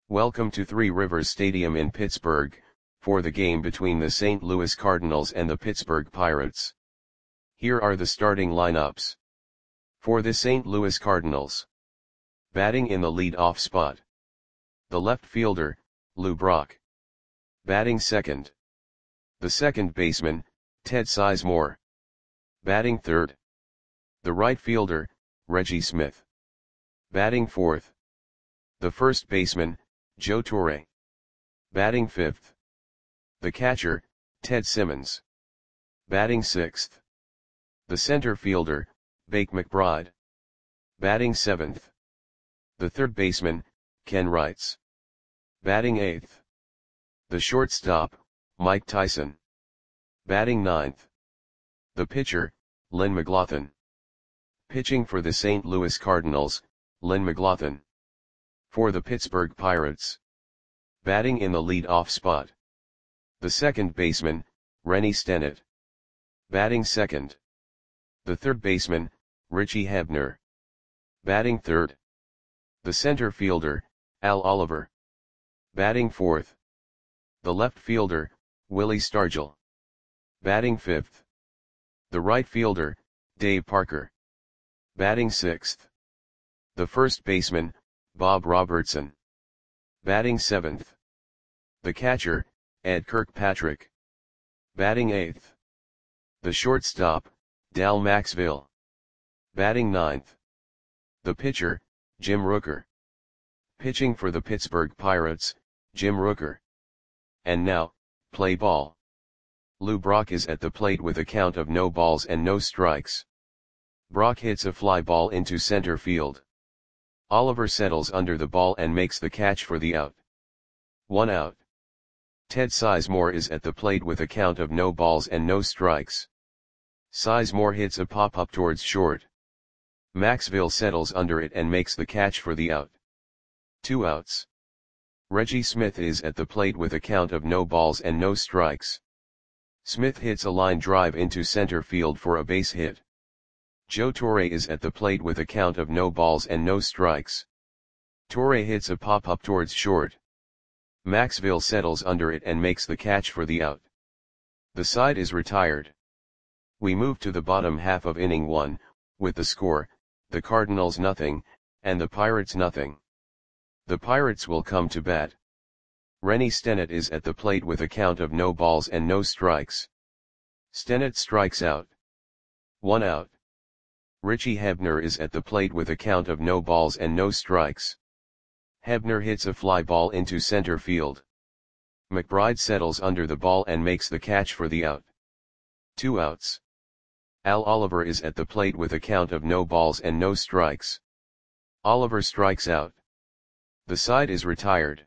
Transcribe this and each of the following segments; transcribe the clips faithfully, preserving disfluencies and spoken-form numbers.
Welcome to Three Rivers Stadium in Pittsburgh, for the game between the Saint Louis Cardinals and the Pittsburgh Pirates. Here are the starting lineups. For the Saint Louis Cardinals. Batting in the lead-off spot. The left fielder, Lou Brock. Batting second. The second baseman, Ted Sizemore. Batting third. The right fielder, Reggie Smith. Batting fourth. The first baseman, Joe Torre. Batting fifth. The catcher, Ted Simmons. Batting sixth. The center fielder, Bake McBride. Batting seventh. The third baseman, Ken Wrights. Batting eighth. The shortstop, Mike Tyson. Batting ninth. The pitcher, Lynn McLaughlin. Pitching for the Saint Louis Cardinals, Lynn McLaughlin. For the Pittsburgh Pirates. Batting in the lead-off spot. The second baseman, Rennie Stennett. Batting second. The third baseman, Richie Hebner. Batting third. The center fielder, Al Oliver. Batting fourth. The left fielder, Willie Stargell. Batting fifth. The right fielder, Dave Parker. Batting sixth. The first baseman, Bob Robertson. Batting seventh. The catcher, Ed Kirkpatrick. Batting eighth. The shortstop, Dal Maxville. Batting ninth. The pitcher, Jim Rooker. Pitching for the Pittsburgh Pirates, Jim Rooker. And now, play ball. Lou Brock is at the plate with a count of no balls and no strikes. Brock hits a fly ball into center field. Oliver settles under the ball and makes the catch for the out. One out. Ted Sizemore is at the plate with a count of no balls and no strikes. Sizemore hits a pop-up towards short. Maxville settles under it and makes the catch for the out. Two outs. Reggie Smith is at the plate with a count of no balls and no strikes. Smith hits a line drive into center field for a base hit. Joe Torre is at the plate with a count of no balls and no strikes. Torre hits a pop-up towards short. Maxville settles under it and makes the catch for the out. The side is retired. We move to the bottom half of inning one, with the score, the Cardinals nothing, and the Pirates nothing. The Pirates will come to bat. Rennie Stennett is at the plate with a count of no balls and no strikes. Stennett strikes out. One out. Richie Hebner is at the plate with a count of no balls and no strikes. Hebner hits a fly ball into center field. McBride settles under the ball and makes the catch for the out. Two outs. Al Oliver is at the plate with a count of no balls and no strikes. Oliver strikes out. The side is retired.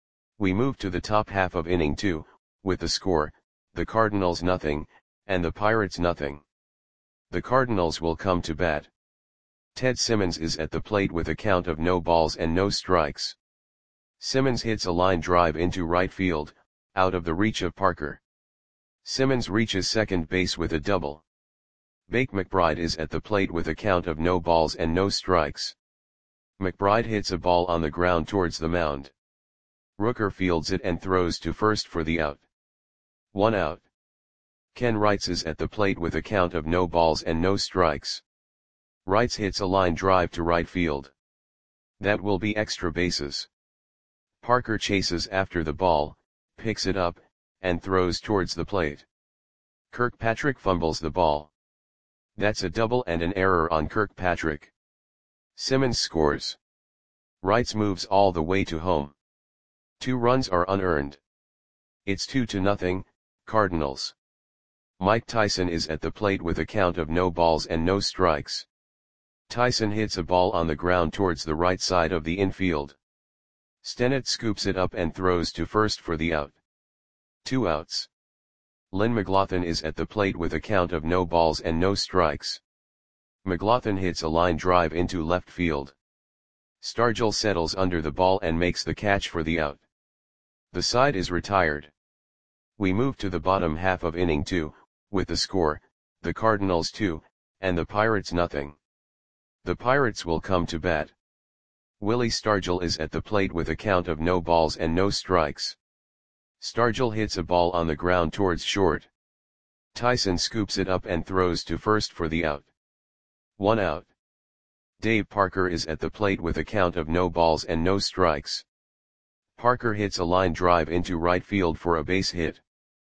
We move to the top half of inning two, with the score, the Cardinals nothing, and the Pirates nothing. The Cardinals will come to bat. Ted Simmons is at the plate with a count of no balls and no strikes. Simmons hits a line drive into right field, out of the reach of Parker. Simmons reaches second base with a double. Bake McBride is at the plate with a count of no balls and no strikes. McBride hits a ball on the ground towards the mound. Rooker fields it and throws to first for the out. One out. Ken Wrights is at the plate with a count of no balls and no strikes. Wrights hits a line drive to right field. That will be extra bases. Parker chases after the ball, picks it up, and throws towards the plate. Kirkpatrick fumbles the ball. That's a double and an error on Kirkpatrick. Simmons scores. Wrights moves all the way to home. Two runs are unearned. It's two to nothing, Cardinals. Mike Tyson is at the plate with a count of no balls and no strikes. Tyson hits a ball on the ground towards the right side of the infield. Stennett scoops it up and throws to first for the out. Two outs. Lynn McLaughlin is at the plate with a count of no balls and no strikes. McLaughlin hits a line drive into left field. Stargell settles under the ball and makes the catch for the out. The side is retired. We move to the bottom half of inning two, with the score, the Cardinals two, and the Pirates nothing. The Pirates will come to bat. Willie Stargell is at the plate with a count of no balls and no strikes. Stargell hits a ball on the ground towards short. Tyson scoops it up and throws to first for the out. One out. Dave Parker is at the plate with a count of no balls and no strikes. Parker hits a line drive into right field for a base hit.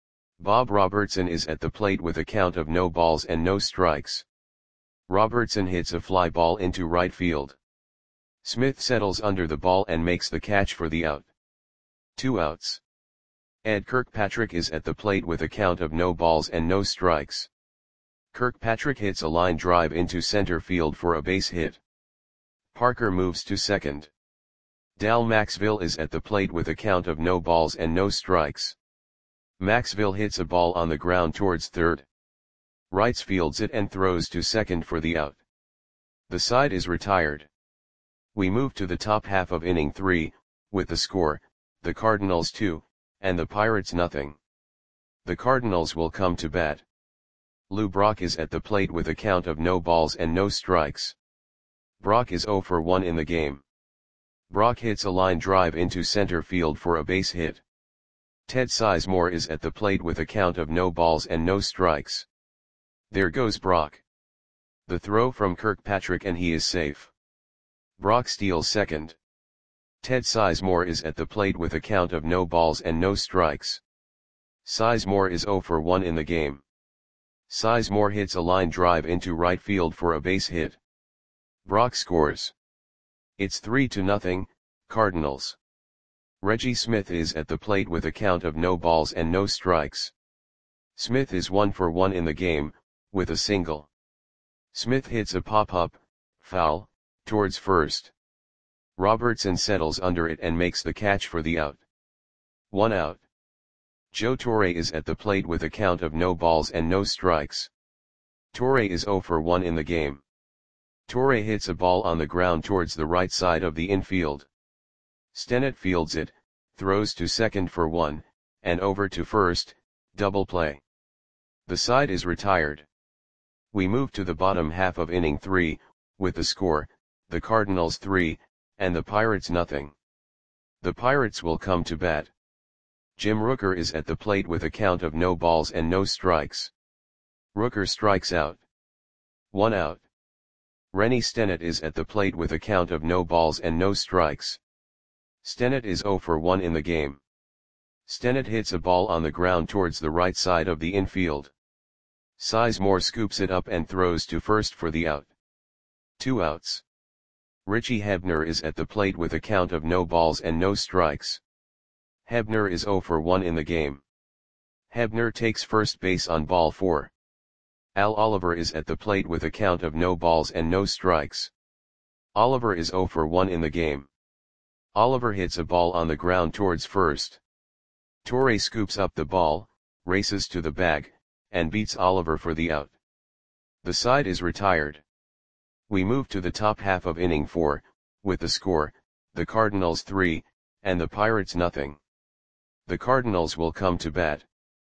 Bob Robertson is at the plate with a count of no balls and no strikes. Robertson hits a fly ball into right field. Smith settles under the ball and makes the catch for the out. Two outs. Ed Kirkpatrick is at the plate with a count of no balls and no strikes. Kirkpatrick hits a line drive into center field for a base hit. Parker moves to second. Dal Maxville is at the plate with a count of no balls and no strikes. Maxville hits a ball on the ground towards third. Wrights fields it and throws to second for the out. The side is retired. We move to the top half of inning three, with the score, the Cardinals two, and the Pirates nothing. The Cardinals will come to bat. Lou Brock is at the plate with a count of no balls and no strikes. Brock is oh for one in the game. Brock hits a line drive into center field for a base hit. Ted Sizemore is at the plate with a count of no balls and no strikes. There goes Brock. The throw from Kirkpatrick and he is safe. Brock steals second. Ted Sizemore is at the plate with a count of no balls and no strikes. Sizemore is oh for one in the game. Sizemore hits a line drive into right field for a base hit. Brock scores. It's three to nothing, Cardinals. Reggie Smith is at the plate with a count of no balls and no strikes. Smith is one for one in the game, with a single. Smith hits a pop-up, foul, towards first. Robertson settles under it and makes the catch for the out. One out. Joe Torre is at the plate with a count of no balls and no strikes. Torre is oh for one in the game. Torre hits a ball on the ground towards the right side of the infield. Stennett fields it, throws to second for one, and over to first, double play. The side is retired. We move to the bottom half of inning three, with the score, the Cardinals three, and the Pirates nothing. The Pirates will come to bat. Jim Rooker is at the plate with a count of no balls and no strikes. Rooker strikes out. One out. Rennie Stennett is at the plate with a count of no balls and no strikes. Stennett is oh for one in the game. Stennett hits a ball on the ground towards the right side of the infield. Sizemore scoops it up and throws to first for the out. Two outs. Richie Hebner is at the plate with a count of no balls and no strikes. Hebner is oh for one in the game. Hebner takes first base on ball four. Al Oliver is at the plate with a count of no balls and no strikes. Oliver is oh for one in the game. Oliver hits a ball on the ground towards first. Torre scoops up the ball, races to the bag, and beats Oliver for the out. The side is retired. We move to the top half of inning four, with the score, the Cardinals three, and the Pirates nothing. The Cardinals will come to bat.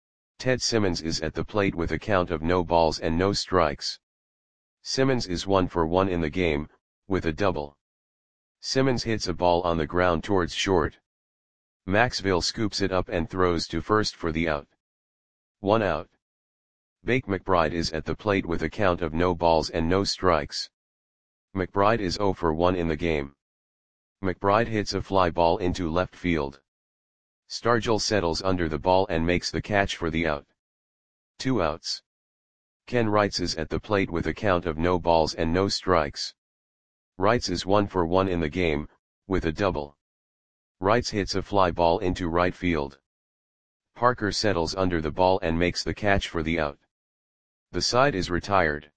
Ted Simmons is at the plate with a count of no balls and no strikes. Simmons is one for one in the game, with a double. Simmons hits a ball on the ground towards short. Maxville scoops it up and throws to first for the out. One out. Bake McBride is at the plate with a count of no balls and no strikes. McBride is oh for one in the game. McBride hits a fly ball into left field. Stargell settles under the ball and makes the catch for the out. Two outs. Ken Wrights is at the plate with a count of no balls and no strikes. Wrights is one for one in the game, with a double. Wrights hits a fly ball into right field. Parker settles under the ball and makes the catch for the out. The side is retired.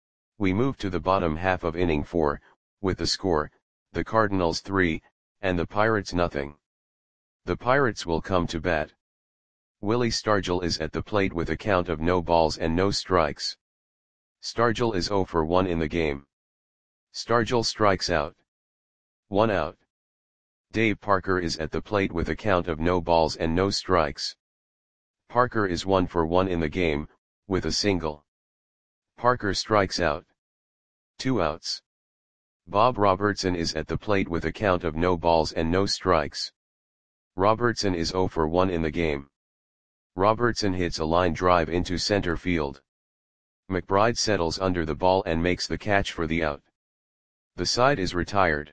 We move to the bottom half of inning four, with the score, the Cardinals three, and the Pirates nothing. The Pirates will come to bat. Willie Stargell is at the plate with a count of no balls and no strikes. Stargell is oh for one in the game. Stargell strikes out. One out. Dave Parker is at the plate with a count of no balls and no strikes. Parker is one for one in the game, with a single. Parker strikes out. Two outs. Bob Robertson is at the plate with a count of no balls and no strikes. Robertson is zero for one in the game. Robertson hits a line drive into center field. McBride settles under the ball and makes the catch for the out. The side is retired.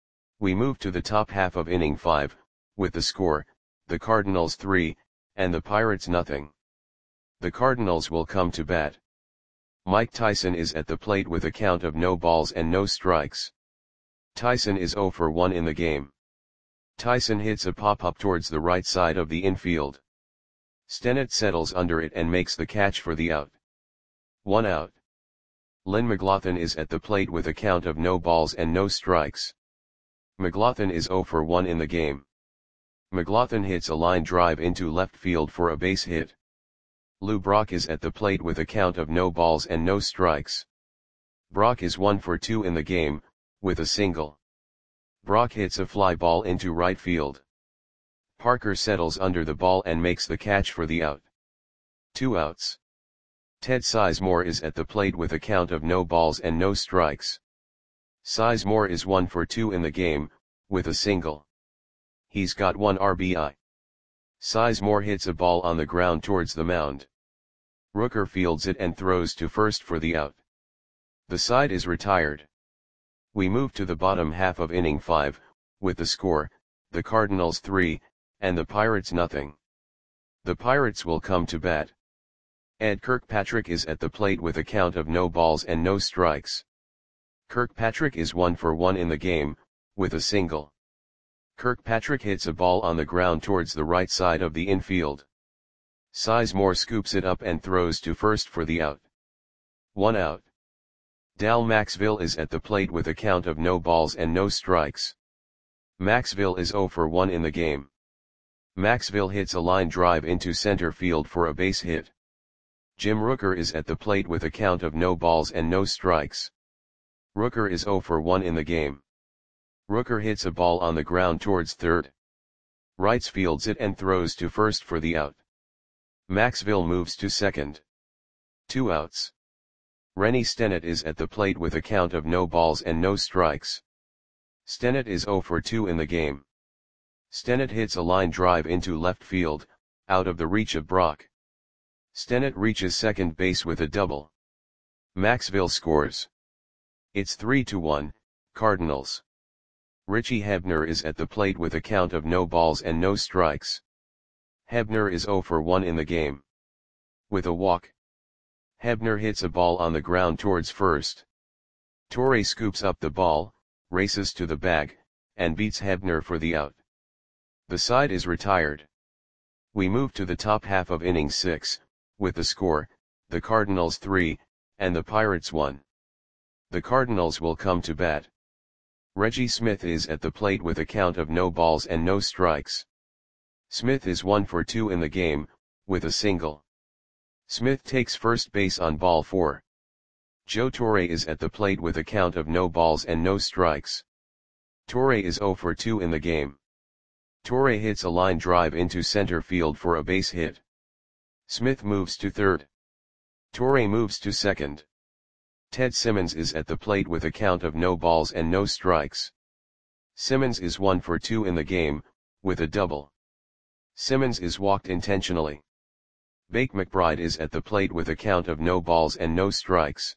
We move to the top half of inning five, with the score, the Cardinals three, and the Pirates nothing. The Cardinals will come to bat. Mike Tyson is at the plate with a count of no balls and no strikes. Tyson is zero for one in the game. Tyson hits a pop-up towards the right side of the infield. Stennett settles under it and makes the catch for the out. One out. Lynn McLaughlin is at the plate with a count of no balls and no strikes. McLaughlin is zero for one in the game. McLaughlin hits a line drive into left field for a base hit. Lou Brock is at the plate with a count of no balls and no strikes. Brock is one for two in the game, with a single. Brock hits a fly ball into right field. Parker settles under the ball and makes the catch for the out. Two outs. Ted Sizemore is at the plate with a count of no balls and no strikes. Sizemore is one for two in the game, with a single. He's got one R B I. Sizemore hits a ball on the ground towards the mound. Rooker fields it and throws to first for the out. The side is retired. We move to the bottom half of inning five, with the score, the Cardinals three, and the Pirates nothing. The Pirates will come to bat. Ed Kirkpatrick is at the plate with a count of no balls and no strikes. Kirkpatrick is one for one in the game, with a single. Kirkpatrick hits a ball on the ground towards the right side of the infield. Sizemore scoops it up and throws to first for the out. One out. Dal Maxville is at the plate with a count of no balls and no strikes. Maxville is zero for one in the game. Maxville hits a line drive into center field for a base hit. Jim Rooker is at the plate with a count of no balls and no strikes. Rooker is zero for one in the game. Rooker hits a ball on the ground towards third. Wrights fields it and throws to first for the out. Maxville moves to second. Two outs. Rennie Stennett is at the plate with a count of no balls and no strikes. Stennett is zero for two in the game. Stennett hits a line drive into left field, out of the reach of Brock. Stennett reaches second base with a double. Maxville scores. It's three to one, Cardinals. Richie Hebner is at the plate with a count of no balls and no strikes. Hebner is zero for one in the game. With a walk. Hebner hits a ball on the ground towards first. Torre scoops up the ball, races to the bag, and beats Hebner for the out. The side is retired. We move to the top half of inning six, with the score, the Cardinals three, and the Pirates one. The Cardinals will come to bat. Reggie Smith is at the plate with a count of no balls and no strikes. Smith is one for two in the game, with a single. Smith takes first base on ball four. Joe Torre is at the plate with a count of no balls and no strikes. Torre is zero for two in the game. Torre hits a line drive into center field for a base hit. Smith moves to third. Torre moves to second. Ted Simmons is at the plate with a count of no balls and no strikes. Simmons is one for two in the game, with a double. Simmons is walked intentionally. Bake McBride is at the plate with a count of no balls and no strikes.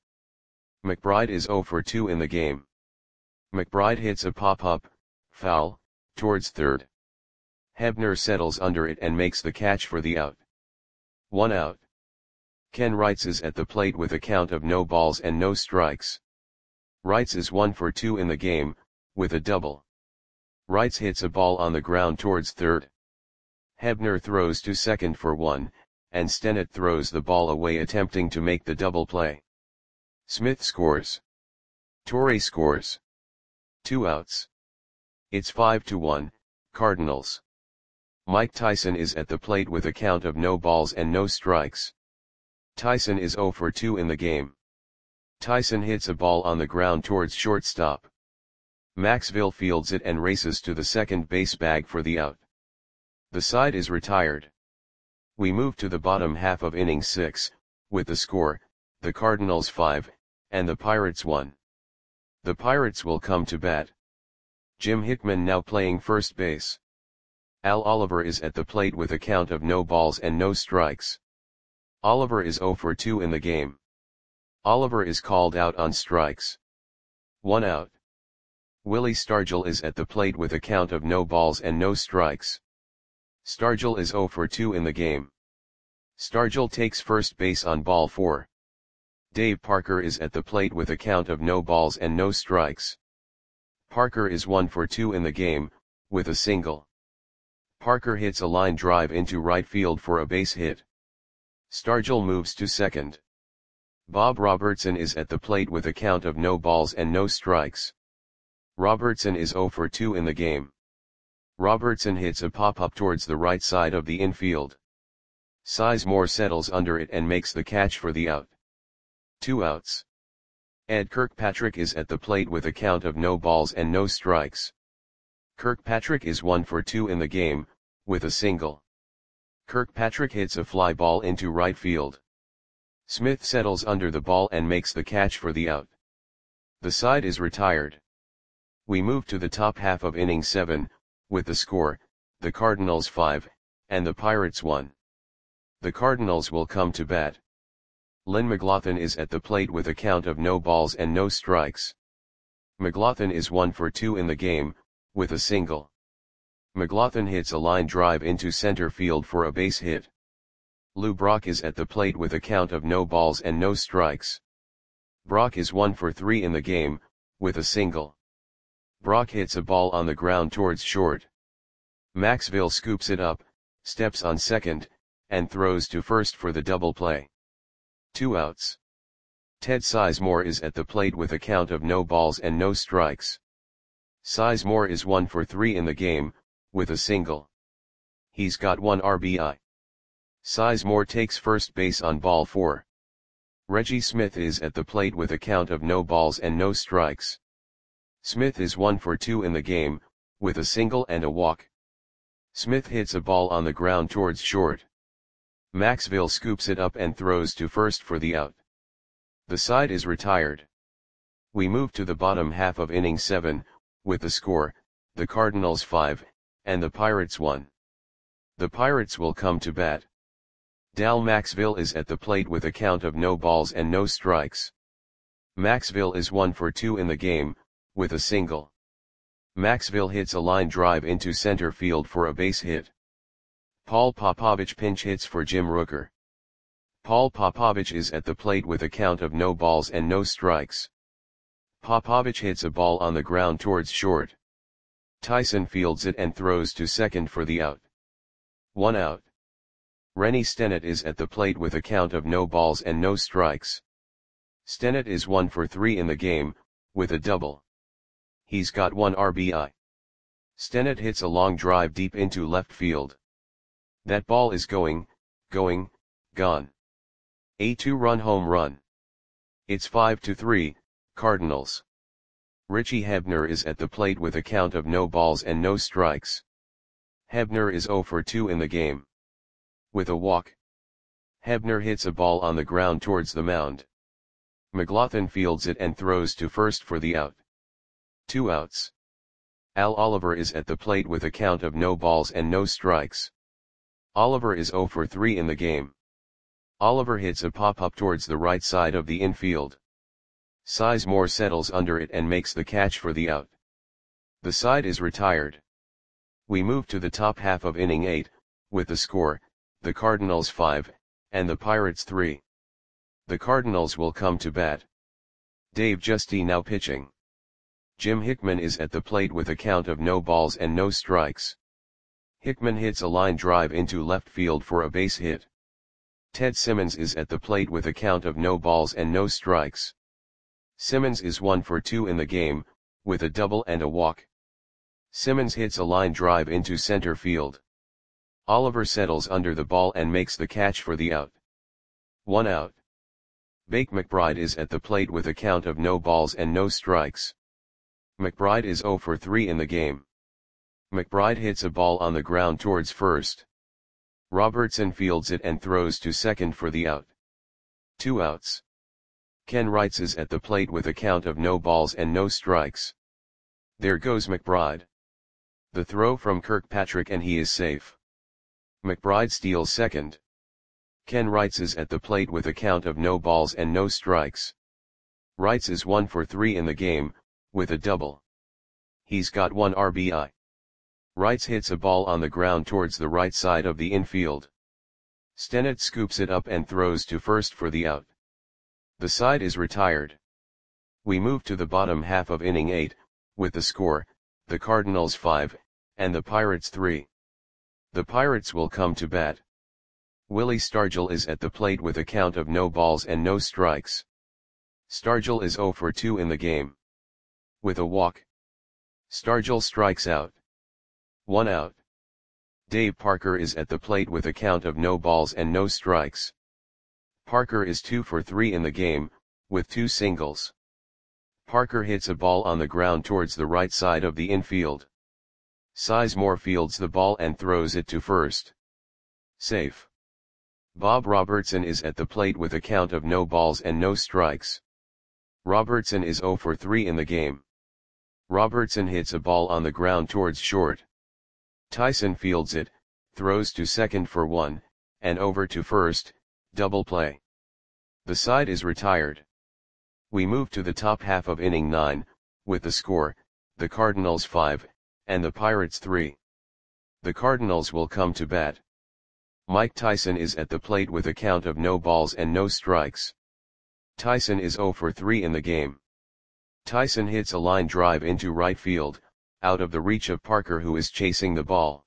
McBride is zero for two in the game. McBride hits a pop-up, foul, towards third. Hebner settles under it and makes the catch for the out. One out. Ken Wrights is at the plate with a count of no balls and no strikes. Wrights is one for two in the game, with a double. Wrights hits a ball on the ground towards third. Hebner throws to second for one, and Stennett throws the ball away attempting to make the double play. Smith scores. Torre scores. Two outs. It's five to one, Cardinals. Mike Tyson is at the plate with a count of no balls and no strikes. Tyson is zero for two in the game. Tyson hits a ball on the ground towards shortstop. Maxville fields it and races to the second base bag for the out. The side is retired. We move to the bottom half of inning six, with the score, the Cardinals five, and the Pirates one. The Pirates will come to bat. Jim Hickman now playing first base. Al Oliver is at the plate with a count of no balls and no strikes. Oliver is zero for two in the game. Oliver is called out on strikes. One out. Willie Stargell is at the plate with a count of no balls and no strikes. Stargell is zero for two in the game. Stargell takes first base on ball four. Dave Parker is at the plate with a count of no balls and no strikes. Parker is one for two in the game, with a single. Parker hits a line drive into right field for a base hit. Stargell moves to second. Bob Robertson is at the plate with a count of no balls and no strikes. Robertson is zero for two in the game. Robertson hits a pop-up towards the right side of the infield. Sizemore settles under it and makes the catch for the out. Two outs. Ed Kirkpatrick is at the plate with a count of no balls and no strikes. Kirkpatrick is one for two in the game, with a single. Kirkpatrick hits a fly ball into right field. Smith settles under the ball and makes the catch for the out. The side is retired. We move to the top half of inning seven, with the score, the Cardinals five, and the Pirates one. The Cardinals will come to bat. Len McLaughlin is at the plate with a count of no balls and no strikes. McLaughlin is one for two in the game, with a single. McLaughlin hits a line drive into center field for a base hit. Lou Brock is at the plate with a count of no balls and no strikes. Brock is one for three in the game, with a single. Brock hits a ball on the ground towards short. Maxville scoops it up, steps on second, and throws to first for the double play. Two outs. Ted Sizemore is at the plate with a count of no balls and no strikes. Sizemore is one for three in the game, with a single. He's got one R B I. Sizemore takes first base on ball four. Reggie Smith is at the plate with a count of no balls and no strikes. Smith is one for two in the game, with a single and a walk. Smith hits a ball on the ground towards short. Maxville scoops it up and throws to first for the out. The side is retired. We move to the bottom half of inning seven, with the score, the Cardinals five, and the Pirates one. The Pirates will come to bat. Dal Maxville is at the plate with a count of no balls and no strikes. Maxville is one for two in the game, with a single. Maxville hits a line drive into center field for a base hit. Paul Popovich pinch hits for Jim Rooker. Paul Popovich is at the plate with a count of no balls and no strikes. Popovich hits a ball on the ground towards short. Tyson fields it and throws to second for the out. One out. Rennie Stennett is at the plate with a count of no balls and no strikes. Stennett is one for three in the game, with a double. He's got one R B I. Stennett hits a long drive deep into left field. That ball is going, going, gone. A two-run home run. It's five to three, Cardinals. Richie Hebner is at the plate with a count of no balls and no strikes. Hebner is zero for two in the game. With a walk. Hebner hits a ball on the ground towards the mound. McLaughlin fields it and throws to first for the out. Two outs. Al Oliver is at the plate with a count of no balls and no strikes. Oliver is zero for three in the game. Oliver hits a pop-up towards the right side of the infield. Sizemore settles under it and makes the catch for the out. The side is retired. We move to the top half of inning eight, with the score, the Cardinals five, and the Pirates three. The Cardinals will come to bat. Dave Giusti now pitching. Jim Hickman is at the plate with a count of no balls and no strikes. Hickman hits a line drive into left field for a base hit. Ted Simmons is at the plate with a count of no balls and no strikes. Simmons is one for two in the game, with a double and a walk. Simmons hits a line drive into center field. Oliver settles under the ball and makes the catch for the out. One out. Bake McBride is at the plate with a count of no balls and no strikes. McBride is zero for three in the game. McBride hits a ball on the ground towards first. Robertson fields it and throws to second for the out. Two outs. Ken Wrights is at the plate with a count of no balls and no strikes. There goes McBride. The throw from Kirkpatrick and he is safe. McBride steals second. Ken Wrights is at the plate with a count of no balls and no strikes. Wrights is one for three in the game, with a double. He's got one R B I. Wrights hits a ball on the ground towards the right side of the infield. Stennett scoops it up and throws to first for the out. The side is retired. We move to the bottom half of inning eight, with the score, the Cardinals five, and the Pirates three. The Pirates will come to bat. Willie Stargell is at the plate with a count of no balls and no strikes. Stargell is zero for two in the game. With a walk. Stargell strikes out. One out. Dave Parker is at the plate with a count of no balls and no strikes. Parker is two for three in the game, with two singles. Parker hits a ball on the ground towards the right side of the infield. Sizemore fields the ball and throws it to first. Safe. Bob Robertson is at the plate with a count of no balls and no strikes. Robertson is zero for three in the game. Robertson hits a ball on the ground towards short. Tyson fields it, throws to second for one, and over to first, double play. The side is retired. We move to the top half of inning nine, with the score, the Cardinals five, and the Pirates three. The Cardinals will come to bat. Mike Tyson is at the plate with a count of no balls and no strikes. Tyson is zero for three in the game. Tyson hits a line drive into right field, out of the reach of Parker who is chasing the ball.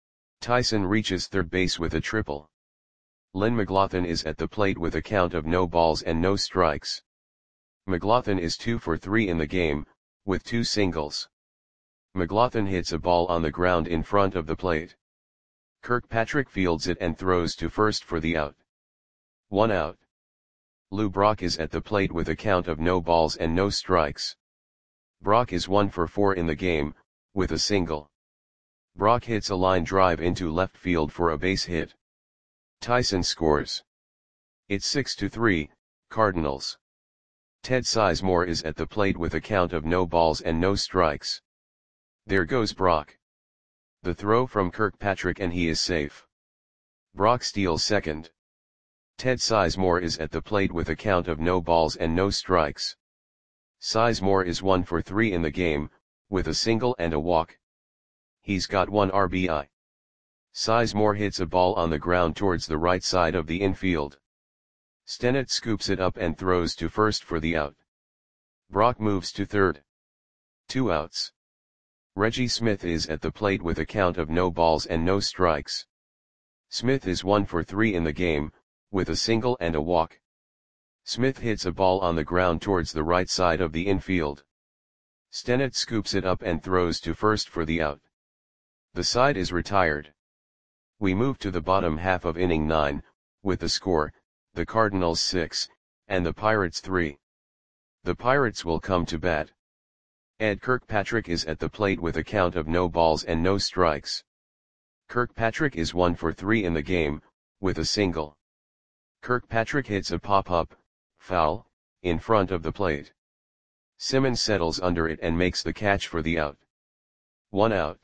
Tyson reaches third base with a triple. Lynn McLaughlin is at the plate with a count of no balls and no strikes. McLaughlin is two for three in the game, with two singles. McLaughlin hits a ball on the ground in front of the plate. Kirkpatrick fields it and throws to first for the out. One out. Lou Brock is at the plate with a count of no balls and no strikes. Brock is one for four in the game, with a single. Brock hits a line drive into left field for a base hit. Tyson scores. It's six to three, Cardinals. Ted Sizemore is at the plate with a count of no balls and no strikes. There goes Brock. The throw from Kirkpatrick and he is safe. Brock steals second. Ted Sizemore is at the plate with a count of no balls and no strikes. Sizemore is one for three in the game, with a single and a walk. He's got one R B I. Sizemore hits a ball on the ground towards the right side of the infield. Stennett scoops it up and throws to first for the out. Brock moves to third. Two outs. Reggie Smith is at the plate with a count of no balls and no strikes. Smith is one for three in the game, with a single and a walk. Smith hits a ball on the ground towards the right side of the infield. Stennett scoops it up and throws to first for the out. The side is retired. We move to the bottom half of inning nine, with the score, the Cardinals six, and the Pirates three. The Pirates will come to bat. Ed Kirkpatrick is at the plate with a count of no balls and no strikes. Kirkpatrick is one for three in the game, with a single. Kirkpatrick hits a pop-up, foul, in front of the plate. Simmons settles under it and makes the catch for the out. One out.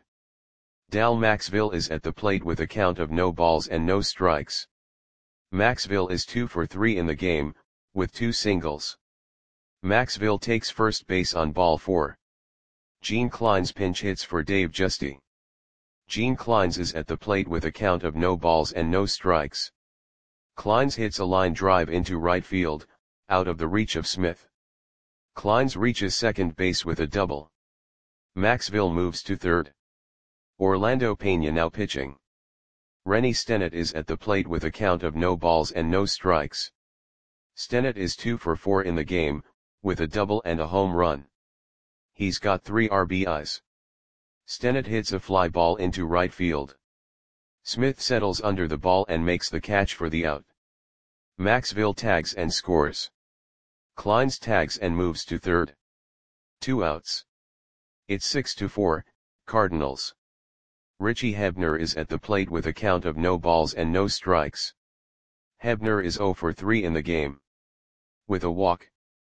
Dal Maxville is at the plate with a count of no balls and no strikes. Maxville is two for three in the game, with two singles. Maxville takes first base on ball four. Gene Kleins pinch hits for Dave Justy. Gene Kleins is at the plate with a count of no balls and no strikes. Kleins hits a line drive into right field, out of the reach of Smith. Kleins reaches second base with a double. Maxville moves to third. Orlando Pena now pitching. Rennie Stennett is at the plate with a count of no balls and no strikes. Stennett is two for four in the game, with a double and a home run. He's got three R B Is. Stennett hits a fly ball into right field. Smith settles under the ball and makes the catch for the out. Maxville tags and scores. Kleins tags and moves to third. Two outs. It's six to four, Cardinals. Richie Hebner is at the plate with a count of no balls and no strikes. Hebner is zero for three in the game. With a walk,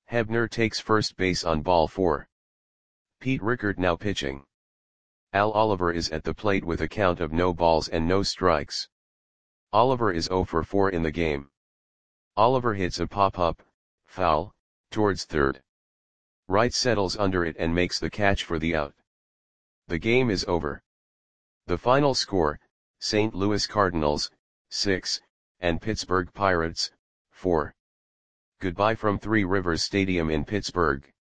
Hebner takes first base on ball four. Pete Rickert now pitching. Al Oliver is at the plate with a count of no balls and no strikes. Oliver is zero for four in the game. Oliver hits a pop-up, foul, towards third. Wright settles under it and makes the catch for the out. The game is over. The final score, Saint Louis Cardinals, six, and Pittsburgh Pirates, four. Goodbye from Three Rivers Stadium in Pittsburgh.